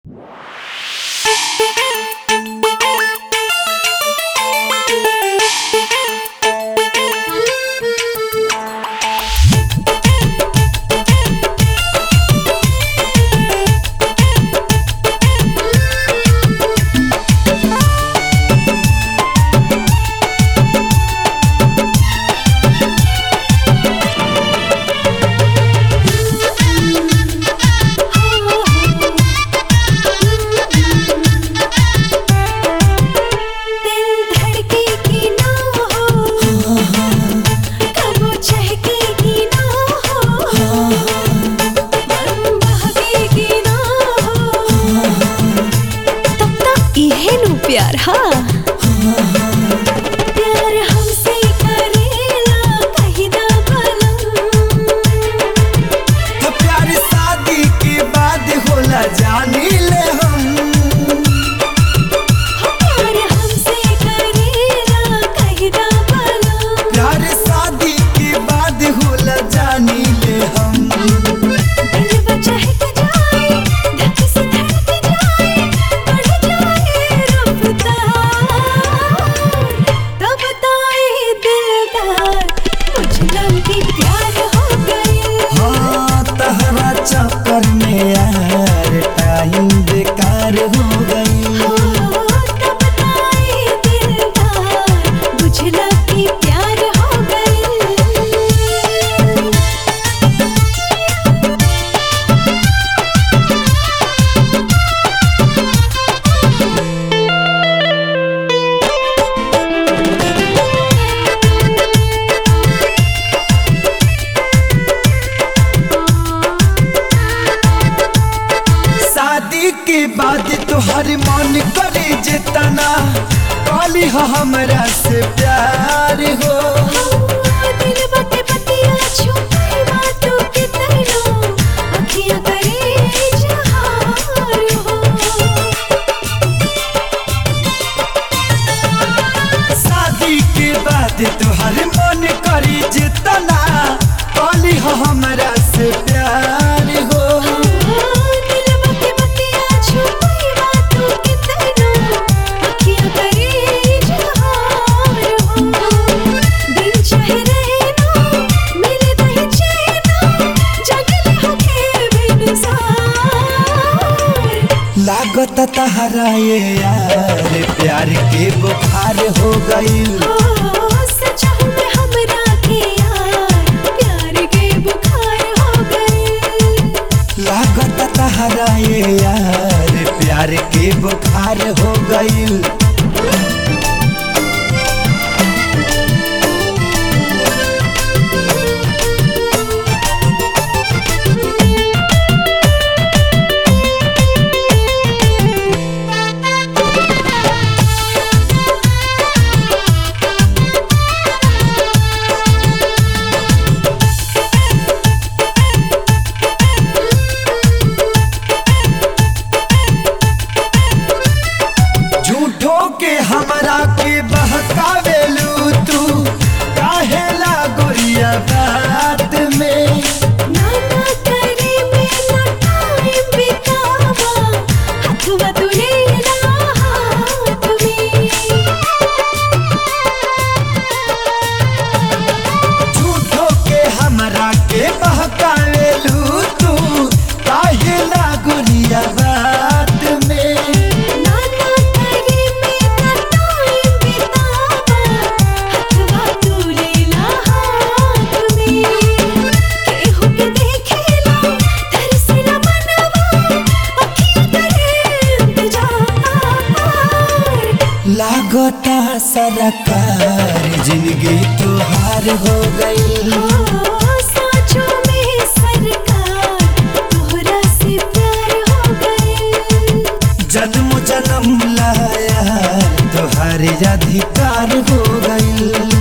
प्यार हाँ प्यार हमसे करेला कहीं ना बलम तो प्यार शादी के बाद होला जानी ले हम प्यार हमसे करेला कहीं ना बलम प्यार शादी के बाद होला जानी ले हम दिल बचा है कि जाए धक से धड़क जाए बढ़ जाए रफ्तार तब ताए दिलदार मुझ लगी प्यार हो गई हाँ तहरा चक्कर में यार टाइम बेकार हो गई तब ताए दिलदार मुझ लगी प्यार हो गई शादी के बाद तोहर मन करे जितना काली हमरा से प्यार हो दिल बटे बतिया छुपी बातों के तैनो अखियां करे इजहार हो शादी के बाद तोहर मन करे जितना काली हमरा से प्यार हो दिल बटे बतिया छुपी बातों के तैनो अखियां करे इजहार हो दिन चाहे रहना मिले नहीं चैना जगले होके बेनसार लागत तहरा ये यार प्यार के बुखार हो गई सचा हूँ मैं हमरा के यार प्यार के बुखार हो गई लागत तहरा ये यार प्यार के बुखार हो गई झूठो के हमरा के बहकावेलू तू काहेला गोरिया बात में नाना करे मेरा टाइम बितावा हथवा तुलेला हाथ में झूठो के हमरा के बहकावेलू तू काहेला गोरिया बात में नाना करे मेरा टाइम बितावा हथवा तुलेला हाथ में केहू के देखेला तरसेला मनवा अखियां करे इंतजार लागता सरकार जिंदगी तुहार हो गई साँचों में सरकार तोहरा से प्यार हो गई जन्म जन्म लाया तुहार अधिकार हो गई